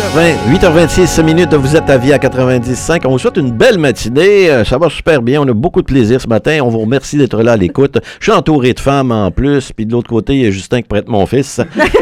8h26 minutes, vous êtes à Vie à 95. On vous souhaite une belle matinée. Ça va super bien. On a beaucoup de plaisir ce matin. On vous remercie d'être là à l'écoute. Je suis entouré de femmes en plus. Puis de l'autre côté, il y a Justin qui prête mon fils.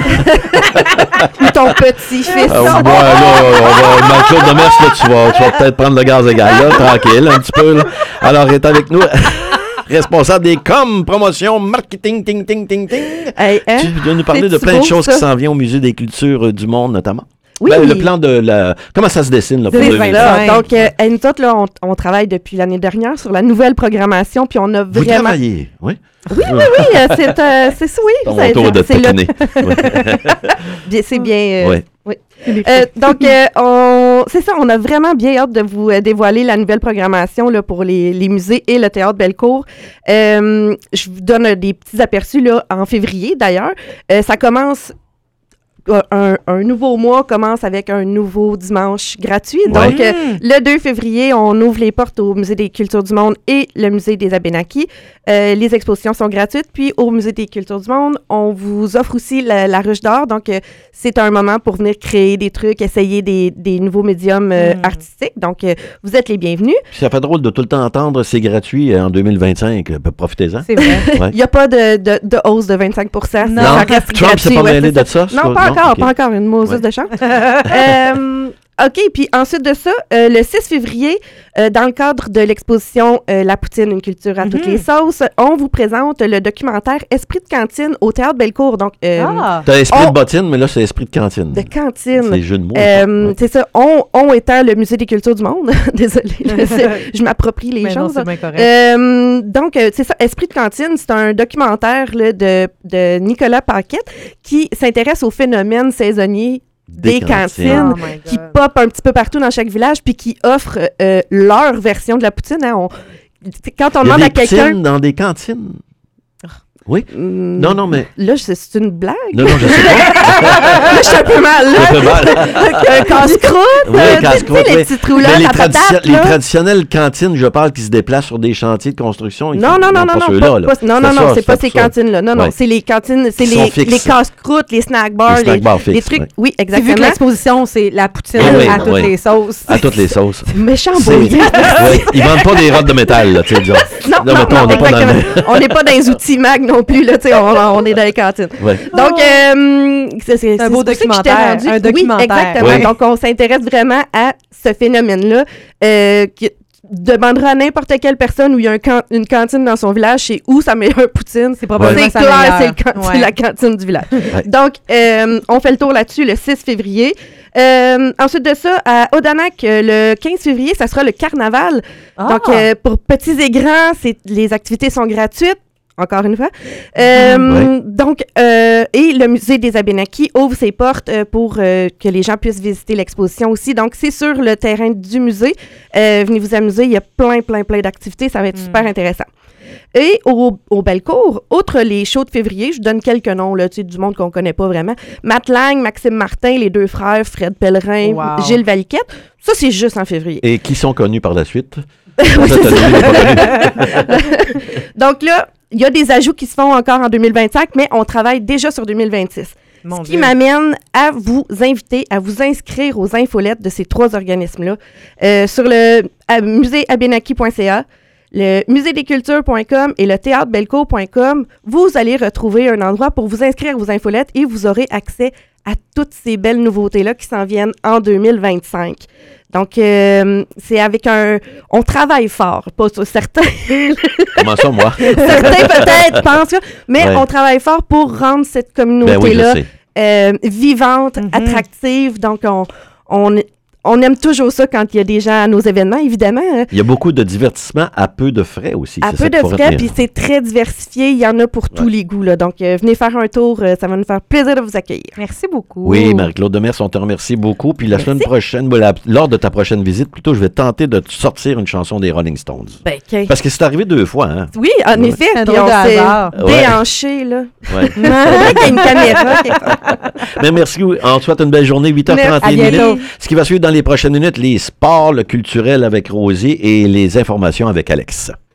Ou ton petit-fils. Marc-Claude Demers, là, tu vas peut-être prendre le gaz égal, là, tranquille, un petit peu. Là. Alors, il est avec nous. Responsable des promotion, marketing, ting. Hey, hein? Tu viens nous parler de plein de choses qui s'en viennent au Musée des cultures du monde, notamment. Oui. Le plan de la... Comment ça se dessine là, pour 2025? Donc, nous autres, là, on travaille depuis l'année dernière sur la nouvelle programmation, puis on a vraiment... Vous travaillez, oui? Oui, c'est ça, oui. Ton tour de taquiner. C'est bien... Oui. Oui. Donc, c'est ça, on a vraiment bien hâte de vous dévoiler la nouvelle programmation là, pour les musées et le Théâtre Bellecour. Je vous donne des petits aperçus là, en février, d'ailleurs. Ça commence... Un nouveau mois commence avec un nouveau dimanche gratuit. Donc, le 2 février, on ouvre les portes au Musée des cultures du monde et le Musée des Abénaquis. Les expositions sont gratuites. Puis, au Musée des cultures du monde, on vous offre aussi la ruche d'or. Donc, c'est un moment pour venir créer des trucs, essayer des nouveaux médiums artistiques. Donc, vous êtes les bienvenus. Ça fait drôle de tout le temps entendre c'est gratuit en 2025. Profitez-en. C'est vrai. Il n'y a pas de hausse de 25 %. Non, ça reste Trump s'est pas mêlé de ça? Non, pas encore une Moses de chance. OK, puis ensuite de ça, le 6 février, dans le cadre de l'exposition La poutine, une culture à toutes les sauces, on vous présente le documentaire Esprit de cantine au Théâtre Bellecour. Donc, t'as esprit de bottine, mais là, c'est esprit de cantine. De cantine. C'est jeu de mots. C'est ça. On étant le Musée des cultures du monde. Désolée, je m'approprie les choses. Non, c'est bien correct. Donc, c'est ça. Esprit de cantine, c'est un documentaire là, de Nicolas Paquette qui s'intéresse au phénomène saisonnier des cantines qui pop un petit peu partout dans chaque village puis qui offrent leur version de la poutine. Hein, quand on demande à quelqu'un... dans des cantines? Oui? Non, mais... Là, c'est une blague? Non, je sais pas. Là, je suis un peu mal. Un casse-croûte. Oui, casse-croûte, les petites roulettes à patates. Les traditionnelles cantines, je parle, qui se déplacent sur des chantiers de construction. Non, c'est pas ces cantines-là. Non, c'est les cantines, c'est les casse-croûtes, les snack bars. Les trucs, oui, exactement. Vu que l'exposition, c'est la poutine à toutes les sauces. À toutes les sauces. Méchant bouillant. Ils vendent pas des rottes de métal, là, tu sais, disons. Non, on n'est pas dans les outils mag non plus, là, tu sais, on est dans les cantines. Ouais. Donc, c'est un beau documentaire. Un documentaire. Oui, exactement. Oui. Donc, on s'intéresse vraiment à ce phénomène-là qui demandera à n'importe quelle personne où il y a une cantine dans son village, c'est où sa meilleure poutine. C'est probablement c'est clair, c'est la cantine du village. Ouais. Donc, on fait le tour là-dessus le 6 février. Ensuite de ça, à Odanak, le 15 février, ça sera le carnaval. Donc, pour petits et grands, les activités sont gratuites. Encore une fois. Donc, et le Musée des Abénaquis ouvre ses portes pour que les gens puissent visiter l'exposition aussi. Donc, c'est sur le terrain du musée. Venez vous amuser. Il y a plein d'activités. Ça va être super intéressant. Et au Bellecour, outre les shows de février, je donne quelques noms là, du monde qu'on ne connaît pas vraiment. Matt Lang, Maxime Martin, les deux frères, Fred Pellerin, Gilles Valiquette. Ça, c'est juste en février. Et qui sont connus par la suite? Donc là, il y a des ajouts qui se font encore en 2025, mais on travaille déjà sur 2026. Ce qui m'amène à vous inviter à vous inscrire aux infolettes de ces trois organismes-là sur le muséabénaki.ca, le musédescultures.com et le théâtrebellecour.com. Vous allez retrouver un endroit pour vous inscrire aux infolettes et vous aurez accès à toutes ces belles nouveautés-là qui s'en viennent en 2025. Donc, c'est avec on travaille fort, pas sur certains. Comment ça, moi? Certains peut-être pensent, mais on travaille fort pour rendre cette communauté-là vivante, attractive. Donc, on aime toujours ça quand il y a des gens à nos événements, évidemment. Il y a beaucoup de divertissement à peu de frais aussi. À peu de frais, puis c'est très diversifié. Il y en a pour tous les goûts. Là. Donc, venez faire un tour. Ça va nous faire plaisir de vous accueillir. Merci beaucoup. Oui, Marie-Claude Demers, on te remercie beaucoup. Puis la semaine prochaine, lors de ta prochaine visite, plutôt, je vais tenter de te sortir une chanson des Rolling Stones. Parce que c'est arrivé 2 fois. Hein? Oui, en effet. Puis on s'est déhanché, là. Ouais. Il y a une caméra. Mais merci. On te souhaite une belle journée. 8h31 minutes. Ce qui va suivre dans les prochaines minutes, les sports, le culturel avec Rosie et les informations avec Alex.